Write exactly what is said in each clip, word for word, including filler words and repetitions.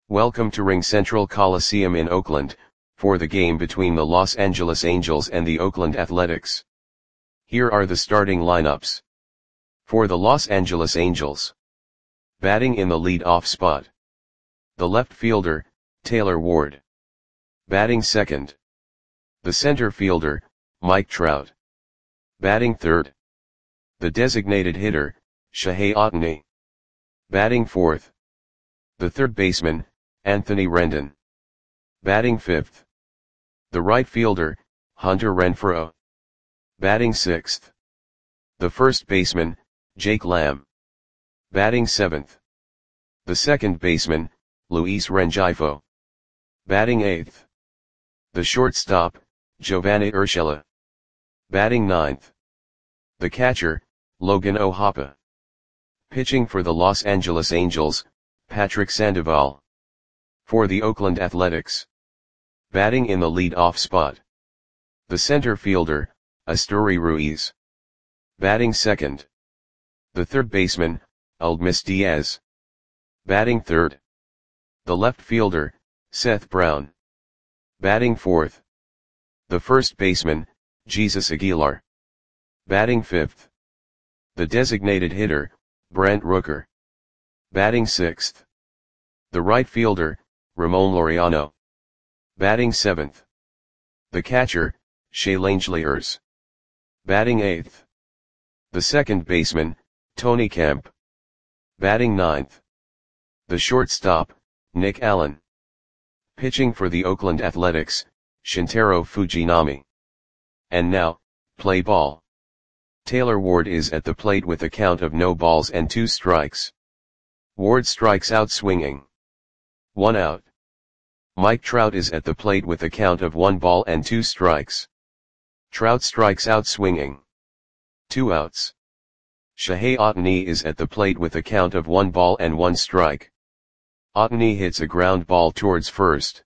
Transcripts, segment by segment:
Welcome to RingCentral Coliseum in Oakland, for the game between the Los Angeles Angels and the Oakland Athletics. Here are the starting lineups. For the Los Angeles Angels. Batting in the lead-off spot. The left fielder, Taylor Ward. Batting second. The center fielder, Mike Trout. Batting third. The designated hitter, Shohei Ohtani. Batting fourth. The third baseman, Anthony Rendon. Batting fifth. The right fielder, Hunter Renfroe. Batting sixth. The first baseman, Jake Lamb. Batting seventh. The second baseman, Luis Rengifo. Batting eighth. The shortstop, Giovanni Urshela. Batting ninth. The catcher, Logan O'Hoppe. Pitching for the Los Angeles Angels, Patrick Sandoval. For the Oakland Athletics. Batting in the lead-off spot. The center fielder, Esteury Ruiz. Batting second. The third baseman, Aledmys Diaz. Batting third. The left fielder, Seth Brown. Batting fourth. The first baseman, Jesus Aguilar. Batting fifth. The designated hitter, Brent Rooker. Batting sixth. The right fielder, Ramon Laureano. Batting seventh. The catcher, Shea Langeliers. Batting eighth. The second baseman, Tony Kemp. Batting ninth. The shortstop, Nick Allen. Pitching for the Oakland Athletics, Shintaro Fujinami. And now, play ball. Taylor Ward is at the plate with a count of no balls and two strikes. Ward strikes out swinging. One out. Mike Trout is at the plate with a count of one ball and two strikes. Trout strikes out swinging. Two outs. Shohei Ohtani is at the plate with a count of one ball and one strike. Ohtani hits a ground ball towards first.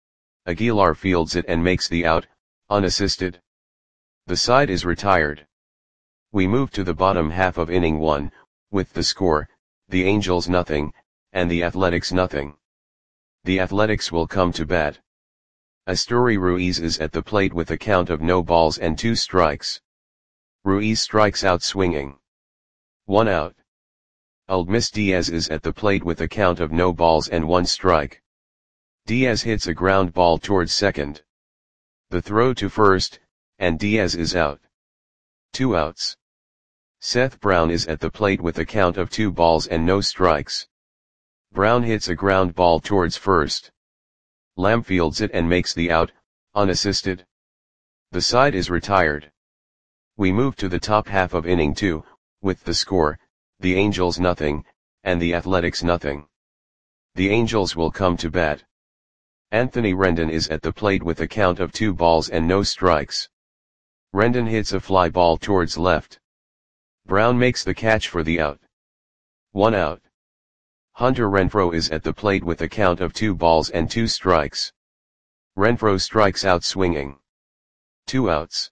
Aguilar fields it and makes the out, unassisted. The side is retired. We move to the bottom half of inning one, with the score, the Angels nothing, and the Athletics nothing. The Athletics will come to bat. Esteury Ruiz is at the plate with a count of no balls and two strikes. Ruiz strikes out swinging. One out. Aledmys Diaz is at the plate with a count of no balls and one strike. Diaz hits a ground ball towards second. The throw to first, and Diaz is out. Two outs. Seth Brown is at the plate with a count of two balls and no strikes. Brown hits a ground ball towards first. Lamb fields it and makes the out, unassisted. The side is retired. We move to the top half of inning two, with the score, the Angels nothing, and the Athletics nothing. The Angels will come to bat. Anthony Rendon is at the plate with a count of two balls and no strikes. Rendon hits a fly ball towards left. Brown makes the catch for the out. One out. Hunter Renfroe is at the plate with a count of two balls and two strikes. Renfroe strikes out swinging. Two outs.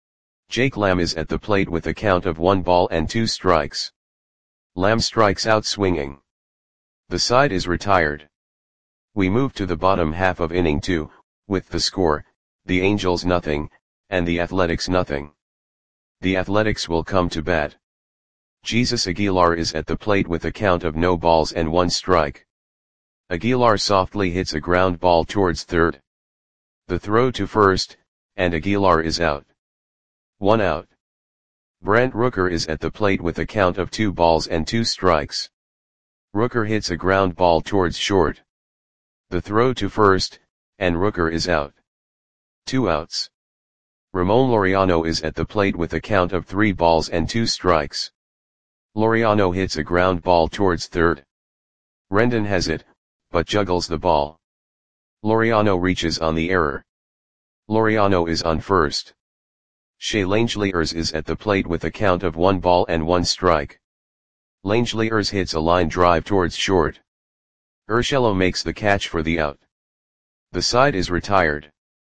Jake Lamb is at the plate with a count of one ball and two strikes. Lamb strikes out swinging. The side is retired. We move to the bottom half of inning two, with the score, the Angels nothing, and the Athletics nothing. The Athletics will come to bat. Jesus Aguilar is at the plate with a count of no balls and one strike. Aguilar softly hits a ground ball towards third. The throw to first, and Aguilar is out. One out. Brent Rooker is at the plate with a count of two balls and two strikes. Rooker hits a ground ball towards short. The throw to first, and Rooker is out. Two outs. Ramon Laureano is at the plate with a count of three balls and two strikes. Laureano hits a ground ball towards third. Rendon has it, but juggles the ball. Laureano reaches on the error. Laureano is on first. Shea Langeliers is at the plate with a count of one ball and one strike. Langeliers hits a line drive towards short. Urshela makes the catch for the out. The side is retired.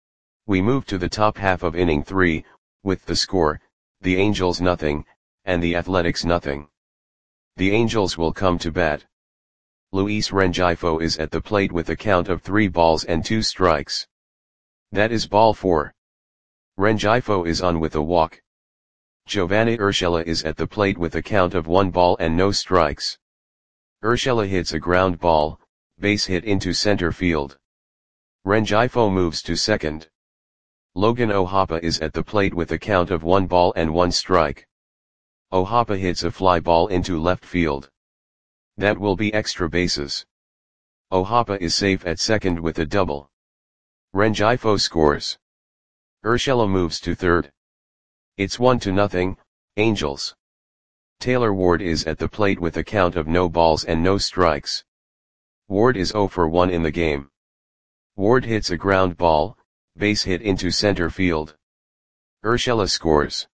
We move to the top half of inning three, with the score, the Angels nothing, and the Athletics nothing. The Angels will come to bat. Luis Rengifo is at the plate with a count of three balls and two strikes. That is ball four. Rengifo is on with a walk. Giovanni Urshela is at the plate with a count of one ball and no strikes. Urshela hits a ground ball, base hit into center field. Rengifo moves to second. Logan Ohapa is at the plate with a count of one ball and one strike. Ohapa hits a fly ball into left field. That will be extra bases. Ohapa is safe at second with a double. Rengifo scores. Urshela moves to third. It's one to nothing, Angels. Taylor Ward is at the plate with a count of no balls and no strikes. Ward is zero for one in the game. Ward hits a ground ball, base hit into center field. Urshela scores.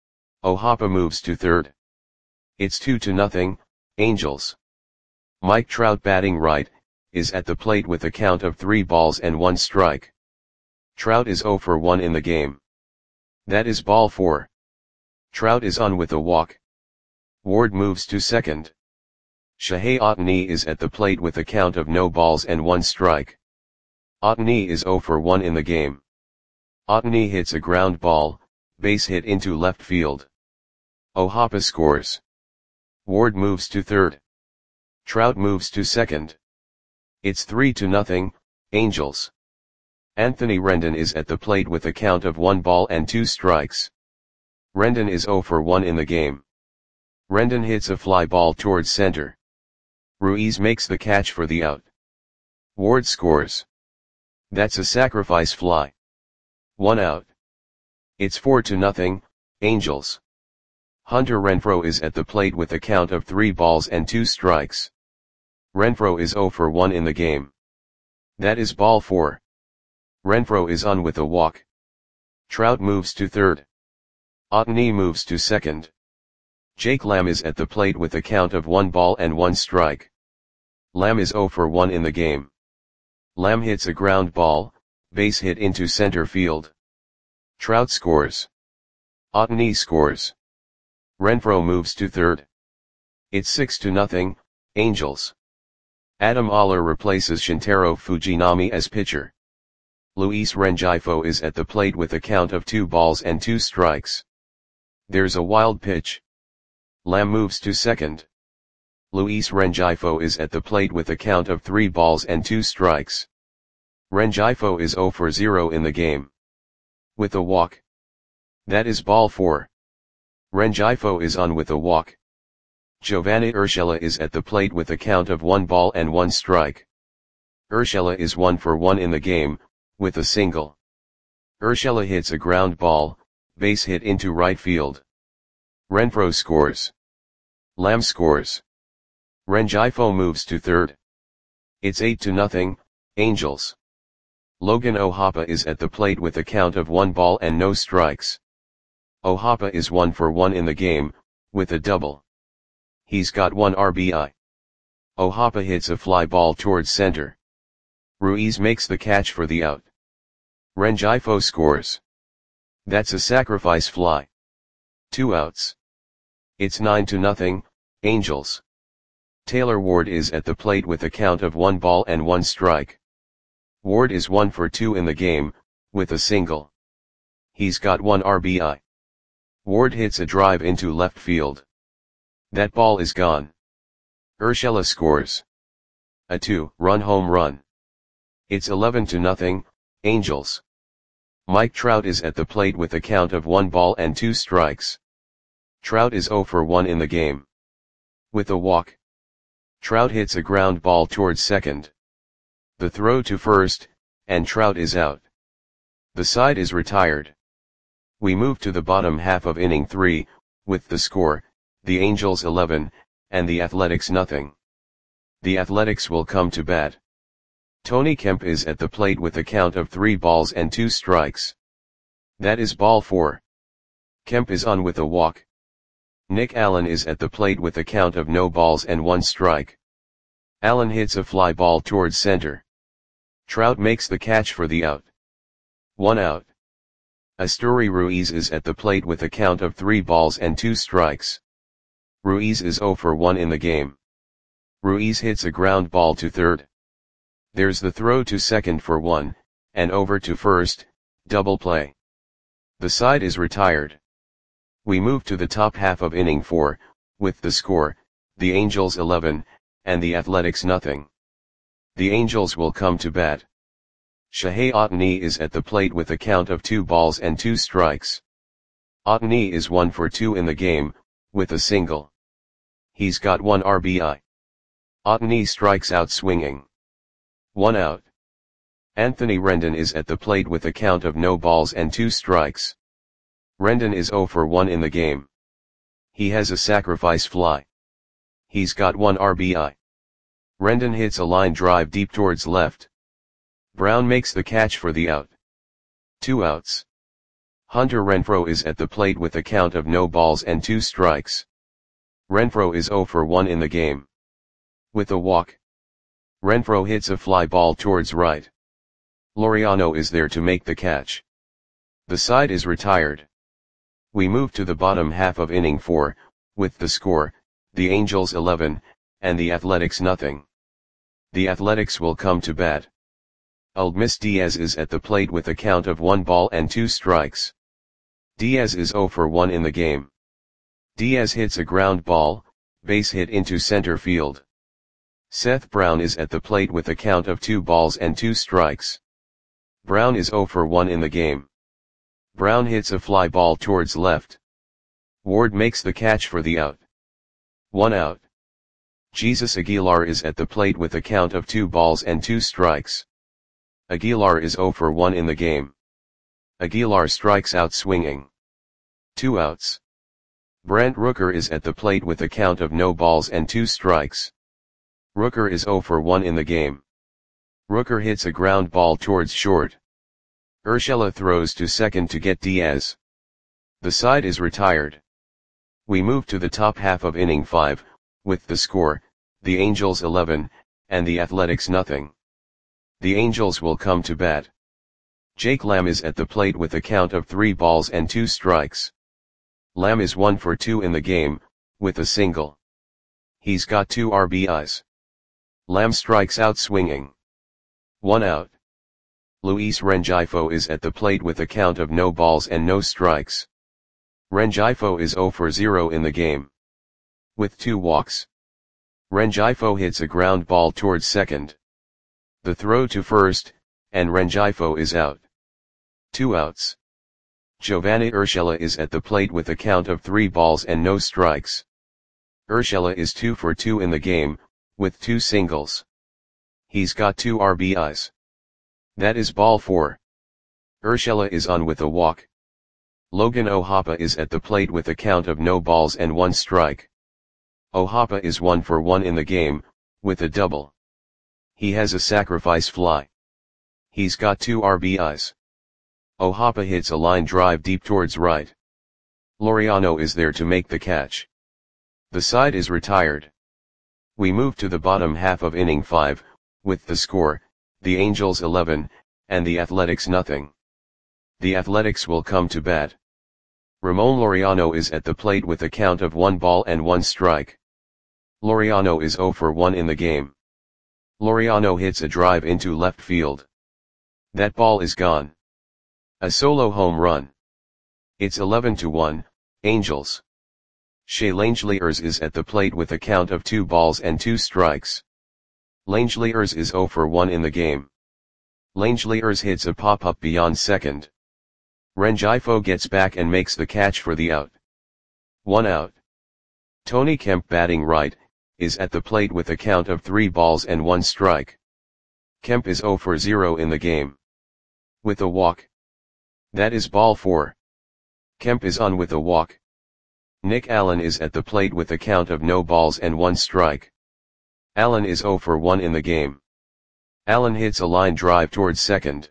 Ohapa moves to third. It's two to nothing, Angels. Mike Trout batting right, is at the plate with a count of three balls and one strike. Trout is zero for one in the game. That is ball four. Trout is on with a walk. Ward moves to second. Shohei Ohtani is at the plate with a count of no balls and one strike. Ohtani is zero for one in the game. Ohtani hits a ground ball, base hit into left field. Ohapa scores. Ward moves to third. Trout moves to second. It's three to nothing, Angels. Anthony Rendon is at the plate with a count of one ball and two strikes. Rendon is zero for one in the game. Rendon hits a fly ball towards center. Ruiz makes the catch for the out. Ward scores. That's a sacrifice fly. One out. It's four to nothing, Angels. Hunter Renfroe is at the plate with a count of three balls and two strikes. Renfroe is zero for one in the game. That is ball four. Renfroe is on with a walk. Trout moves to third. Ohtani moves to second. Jake Lamb is at the plate with a count of one ball and one strike. Lamb is zero for one in the game. Lamb hits a ground ball, base hit into center field. Trout scores. Ohtani scores. Renfroe moves to third. It's six to nothing, Angels. Adam Oller replaces Shintaro Fujinami as pitcher. Luis Rengifo is at the plate with a count of two balls and two strikes. There's a wild pitch. Lamb moves to second. Luis Rengifo is at the plate with a count of three balls and two strikes. Rengifo is zero for zero in the game. With a walk. That is ball four. Rengifo is on with a walk. Giovanni Urshela is at the plate with a count of one ball and one strike. Urshela is one for one in the game, with a single. Urshela hits a ground ball, base hit into right field. Renfroe scores. Lamb scores. Rengifo moves to third. It's eight to nothing, Angels. Logan Ohapa is at the plate with a count of one ball and no strikes. Ohapa is one for one in the game, with a double. He's got one R B I. Ohapa hits a fly ball towards center. Ruiz makes the catch for the out. Rengifo scores. That's a sacrifice fly. Two outs. It's nine to nothing, Angels. Taylor Ward is at the plate with a count of one ball and one strike. Ward is one for two in the game, with a single. He's got one R B I. Ward hits a drive into left field. That ball is gone. Urshela scores. A two-run home run. It's eleven to nothing, Angels. Mike Trout is at the plate with a count of one ball and two strikes. Trout is zero for one in the game. With a walk. Trout hits a ground ball towards second. The throw to first, and Trout is out. The side is retired. We move to the bottom half of inning three, with the score, the Angels eleven, and the Athletics nothing. The Athletics will come to bat. Tony Kemp is at the plate with a count of three balls and two strikes. That is ball four. Kemp is on with a walk. Nick Allen is at the plate with a count of no balls and one strike. Allen hits a fly ball towards center. Trout makes the catch for the out. One out. Asturi Ruiz is at the plate with a count of three balls and two strikes. Ruiz is zero for one in the game. Ruiz hits a ground ball to third. There's the throw to second for one, and over to first, double play. The side is retired. We move to the top half of inning four, with the score, the Angels eleven, and the Athletics nothing. The Angels will come to bat. Shohei Ohtani is at the plate with a count of two balls and two strikes. Ohtani is one for two in the game, with a single. He's got one R B I. Ohtani strikes out swinging. One out. Anthony Rendon is at the plate with a count of no balls and two strikes. Rendon is zero for one in the game. He has a sacrifice fly. He's got one R B I. Rendon hits a line drive deep towards left. Brown makes the catch for the out. Two outs. Hunter Renfroe is at the plate with a count of no balls and two strikes. Renfroe is zero for one in the game. With a walk. Renfroe hits a fly ball towards right. Laureano is there to make the catch. The side is retired. We move to the bottom half of inning four, with the score, the Angels eleven, and the Athletics nothing. The Athletics will come to bat. Aledmys Diaz is at the plate with a count of one ball and two strikes. Diaz is zero for one in the game. Diaz hits a ground ball, base hit into center field. Seth Brown is at the plate with a count of two balls and two strikes. Brown is zero for one in the game. Brown hits a fly ball towards left. Ward makes the catch for the out. One out. Jesus Aguilar is at the plate with a count of two balls and two strikes. Aguilar is zero for one in the game. Aguilar strikes out swinging. Two outs. Brent Rooker is at the plate with a count of no balls and two strikes. Rooker is zero for one in the game. Rooker hits a ground ball towards short. Urshela throws to second to get Diaz. The side is retired. We move to the top half of inning five, with the score, the Angels eleven, and the Athletics nothing. The Angels will come to bat. Jake Lamb is at the plate with a count of three balls and two strikes. Lamb is one for two in the game, with a single. He's got two R B Is. Lamb strikes out swinging. One out. Luis Rengifo is at the plate with a count of no balls and no strikes. Rengifo is zero for zero in the game. With two walks. Rengifo hits a ground ball towards second. The throw to first, and Rengifo is out. Two outs. Giovanny Urshela is at the plate with a count of three balls and no strikes. Urshela is two for two in the game, with two singles. He's got two R B Is. That is ball four. Urshela is on with a walk. Logan O'Hoppe is at the plate with a count of no balls and one strike. O'Hoppe is one for one in the game, with a double. He has a sacrifice fly. He's got two R B Is. O'Hoppe hits a line drive deep towards right. Laureano is there to make the catch. The side is retired. We move to the bottom half of inning five, with the score, the Angels eleven, and the Athletics nothing. The Athletics will come to bat. Ramon Laureano is at the plate with a count of one ball and one strike. Laureano is zero for one in the game. Laureano hits a drive into left field. That ball is gone. A solo home run. It's eleven to one, Angels. Shea Langeliers is at the plate with a count of two balls and two strikes. Langeliers is zero for one in the game. Langeliers hits a pop-up beyond second. Rengifo gets back and makes the catch for the out. One out. Tony Kemp, batting right, is at the plate with a count of three balls and one strike. Kemp is zero for zero in the game. With a walk. That is ball four. Kemp is on with a walk. Nick Allen is at the plate with a count of no balls and one strike. Allen is zero for one in the game. Allen hits a line drive towards second.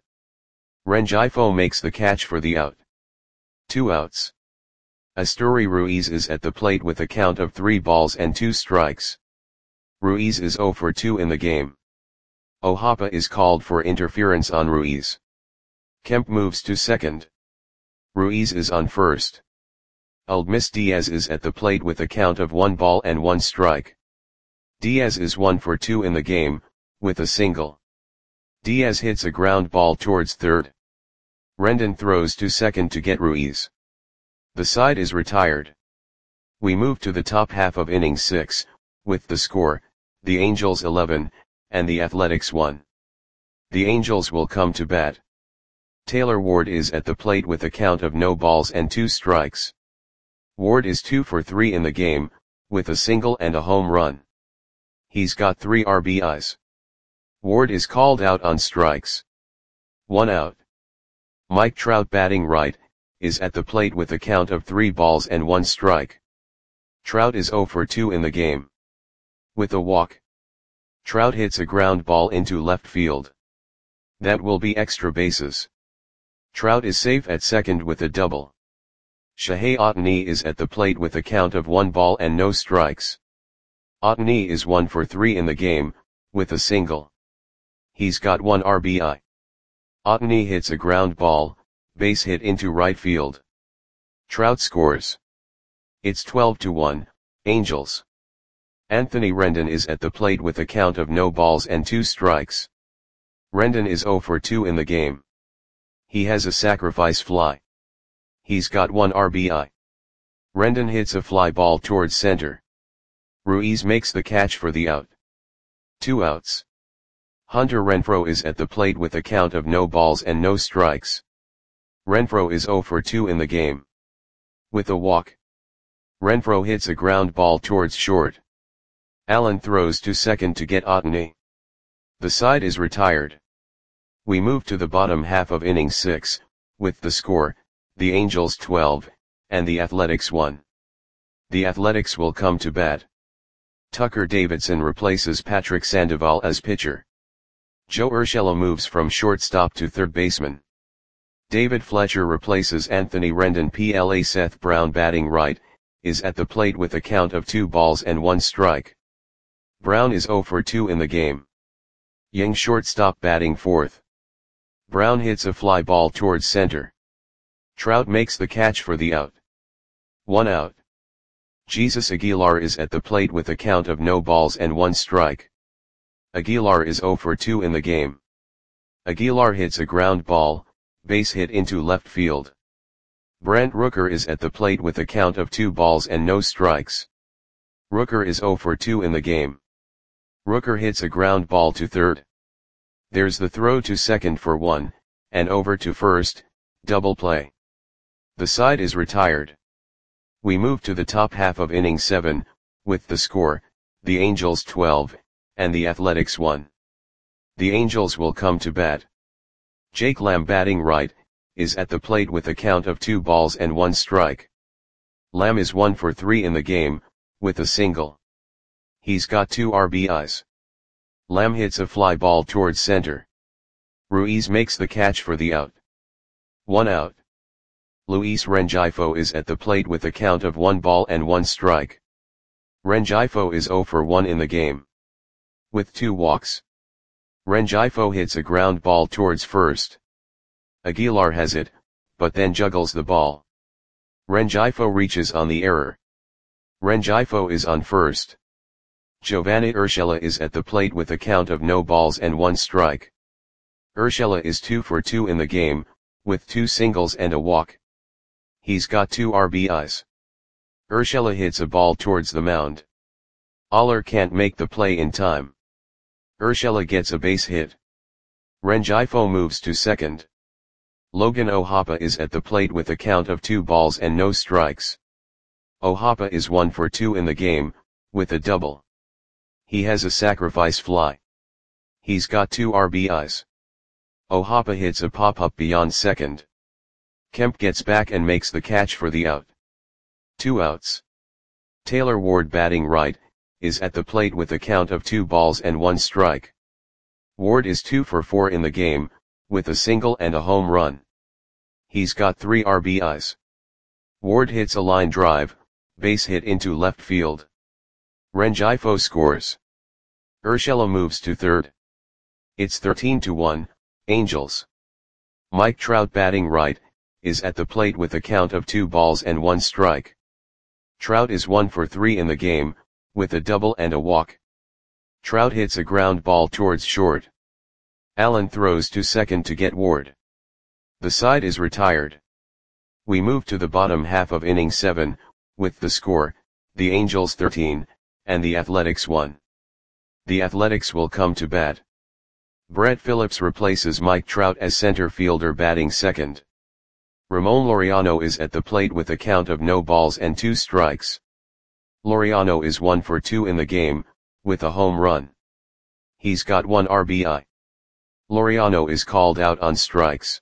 Rengifo makes the catch for the out. Two outs. Asturi Ruiz is at the plate with a count of three balls and two strikes. Ruiz is zero for two in the game. O'Hoppe is called for interference on Ruiz. Kemp moves to second. Ruiz is on first. Aledmys Diaz is at the plate with a count of one ball and one strike. Diaz is one for two in the game, with a single. Diaz hits a ground ball towards third. Rendon throws to second to get Ruiz. The side is retired. We move to the top half of inning six, with the score, the Angels eleven, and the Athletics one. The Angels will come to bat. Taylor Ward is at the plate with a count of no balls and two strikes. Ward is two for three in the game, with a single and a home run. He's got three R B Is. Ward is called out on strikes. One out. Mike Trout, batting right, is at the plate with a count of three balls and one strike. Trout is zero for two in the game. With a walk. Trout hits a ground ball into left field. That will be extra bases. Trout is safe at second with a double. Shohei Ohtani is at the plate with a count of one ball and no strikes. Ohtani is one for three in the game, with a single. He's got one R B I. Ohtani hits a ground ball, base hit into right field. Trout scores. It's twelve to one, Angels. Anthony Rendon is at the plate with a count of no balls and two strikes. Rendon is zero for two in the game. He has a sacrifice fly. He's got one R B I. Rendon hits a fly ball towards center. Ruiz makes the catch for the out. Two outs. Hunter Renfroe is at the plate with a count of no balls and no strikes. Renfroe is zero for two in the game. With a walk. Renfroe hits a ground ball towards short. Allen throws to second to get Ohtani. The side is retired. We move to the bottom half of inning six, with the score, the Angels twelve, and the Athletics one. The Athletics will come to bat. Tucker Davidson replaces Patrick Sandoval as pitcher. Joe Urshela moves from shortstop to third baseman. David Fletcher replaces Anthony Rendon. P L A Seth Brown, batting right, is at the plate with a count of two balls and one strike. Brown is zero for two in the game. Yang, shortstop, batting fourth. Brown hits a fly ball towards center. Trout makes the catch for the out. One out. Jesus Aguilar is at the plate with a count of no balls and one strike. Aguilar is zero for two in the game. Aguilar hits a ground ball, base hit into left field. Brent Rooker is at the plate with a count of two balls and no strikes. Rooker is zero for two in the game. Rooker hits a ground ball to third. There's the throw to second for one, and over to first, double play. The side is retired. We move to the top half of inning seven, with the score, the Angels twelve, and the Athletics one. The Angels will come to bat. Jake Lamb, batting right, is at the plate with a count of two balls and one strike. Lamb is one for three in the game, with a single. He's got two R B Is. Lamb hits a fly ball towards center. Ruiz makes the catch for the out. One out. Luis Rengifo is at the plate with a count of one ball and one strike. Rengifo is zero for one in the game. With two walks. Rengifo hits a ground ball towards first. Aguilar has it, but then juggles the ball. Rengifo reaches on the error. Rengifo is on first. Giovanni Urshela is at the plate with a count of no balls and one strike. Urshela is two for two in the game, with two singles and a walk. He's got two R B Is. Urshela hits a ball towards the mound. Aller can't make the play in time. Urshela gets a base hit. Rengifo moves to second. Logan O'Hoppe is at the plate with a count of two balls and no strikes. O'Hoppe is one for two in the game, with a double. He has a sacrifice fly. He's got two R B Is. O'Hoppe hits a pop-up beyond second. Kemp gets back and makes the catch for the out. Two outs. Taylor Ward, batting right, is at the plate with a count of two balls and one strike. Ward is two for four in the game, with a single and a home run. He's got three R B Is. Ward hits a line drive, base hit into left field. Rengifo scores. Urshela moves to third. It's thirteen to one, Angels. Mike Trout, batting right, is at the plate with a count of two balls and one strike. Trout is one for three in the game, with a double and a walk. Trout hits a ground ball towards short. Allen throws to second to get Ward. The side is retired. We move to the bottom half of inning seven, with the score, the Angels thirteen, and the Athletics one. The Athletics will come to bat. Brett Phillips replaces Mike Trout as center fielder batting second. Ramon Laureano is at the plate with a count of no balls and two strikes. Laureano is one for two in the game, with a home run. He's got one R B I. Laureano is called out on strikes.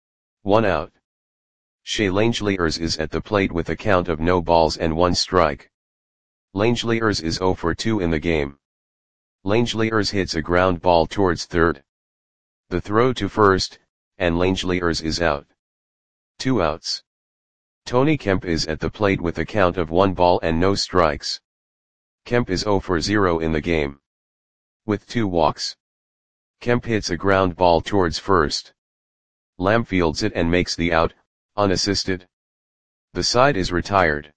One out. Shea Langeliers is at the plate with a count of no balls and one strike. Langeliers is zero for two in the game. Langeliers hits a ground ball towards third. The throw to first, and Langeliers is out. Two outs. Tony Kemp is at the plate with a count of one ball and no strikes. Kemp is zero for zero in the game. With two walks. Kemp hits a ground ball towards first. Lamb fields it and makes the out, unassisted. The side is retired.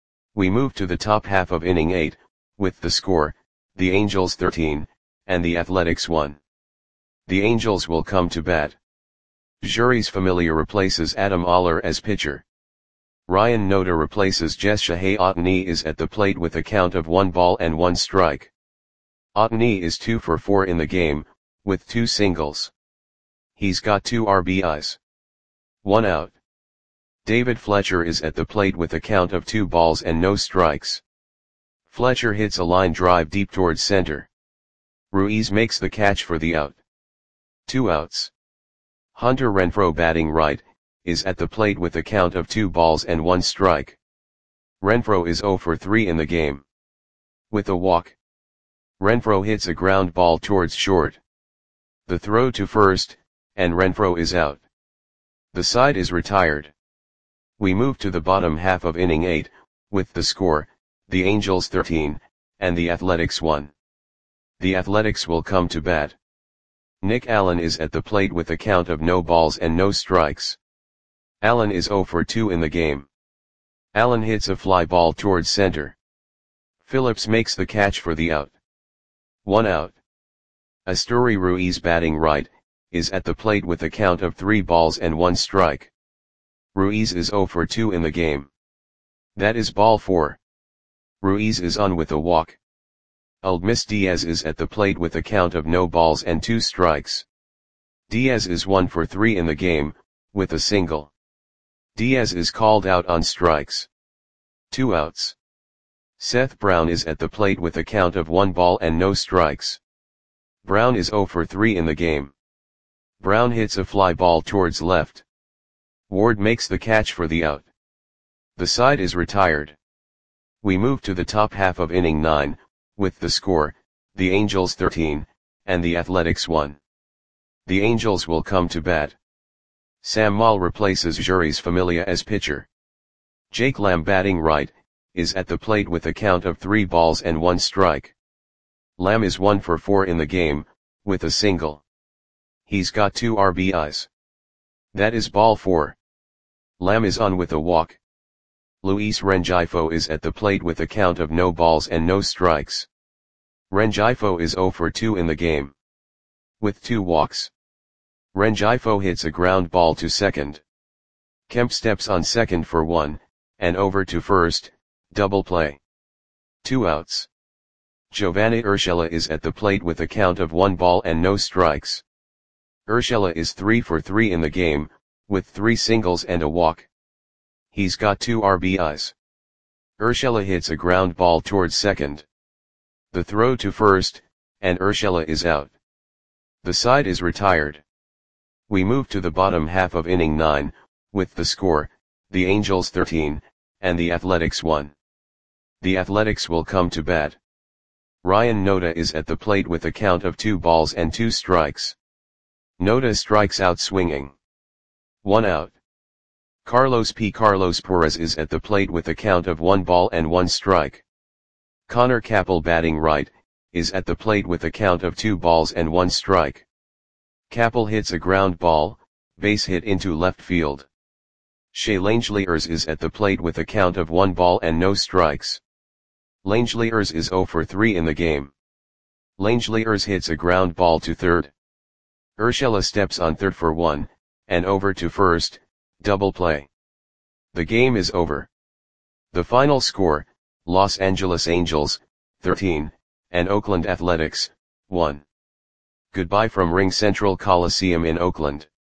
We move to the top half of inning eight, with the score, the Angels thirteen, and the Athletics one. The Angels will come to bat. Jeurys Familia replaces Adam Oller as pitcher. Ryan Noda replaces Jess Shahei. Otani is at the plate with a count of one ball and one strike. Otani is two for four in the game, with two singles. He's got two R B Is. One out. David Fletcher is at the plate with a count of two balls and no strikes. Fletcher hits a line drive deep towards center. Ruiz makes the catch for the out. Two outs. Hunter Renfroe, batting right, is at the plate with a count of two balls and one strike. Renfroe is zero for three in the game. With a walk. Renfroe hits a ground ball towards short. The throw to first, and Renfroe is out. The side is retired. We move to the bottom half of inning eight, with the score, the Angels thirteen, and the Athletics one. The Athletics will come to bat. Nick Allen is at the plate with a count of no balls and no strikes. Allen is zero for two in the game. Allen hits a fly ball towards center. Phillips makes the catch for the out. One out. Asturi Ruiz, batting right, is at the plate with a count of three balls and one strike. Ruiz is zero for two in the game. That is ball four. Ruiz is on with a walk. Aledmys Diaz is at the plate with a count of no balls and two strikes. Diaz is one for three in the game, with a single. Diaz is called out on strikes. Two outs. Seth Brown is at the plate with a count of one ball and no strikes. Brown is zero for three in the game. Brown hits a fly ball towards left. Ward makes the catch for the out. The side is retired. We move to the top half of inning nine, with the score, the Angels thirteen, and the Athletics one. The Angels will come to bat. Sam Moll replaces Jeurys Familia as pitcher. Jake Lamb, batting right, is at the plate with a count of three balls and one strike. Lamb is one for four in the game, with a single. He's got two R B Is. That is ball four. Lamb is on with a walk. Luis Rengifo is at the plate with a count of no balls and no strikes. Rengifo is zero for two in the game. With two walks. Rengifo hits a ground ball to second. Kemp steps on second for one, and over to first, double play. Two outs. Giovanni Urshela is at the plate with a count of one ball and no strikes. Urshela is three for three in the game, with three singles and a walk. He's got two R B Is. Urshela hits a ground ball towards second. The throw to first, and Urshela is out. The side is retired. We move to the bottom half of inning nine, with the score, the Angels thirteen, and the Athletics one. The Athletics will come to bat. Ryan Noda is at the plate with a count of two balls and two strikes. Noda strikes out swinging. One out. Carlos P. Carlos Perez is at the plate with a count of one ball and one strike. Connor Capel, batting right, is at the plate with a count of two balls and one strike. Capel hits a ground ball, base hit into left field. Shea Langeliers is at the plate with a count of one ball and no strikes. Langeliers is zero for three in the game. Langeliers hits a ground ball to third. Urshela steps on third for one, and over to first, double play. The game is over. The final score, Los Angeles Angels, thirteen, and Oakland Athletics, one. Goodbye from Ring Central Coliseum in Oakland.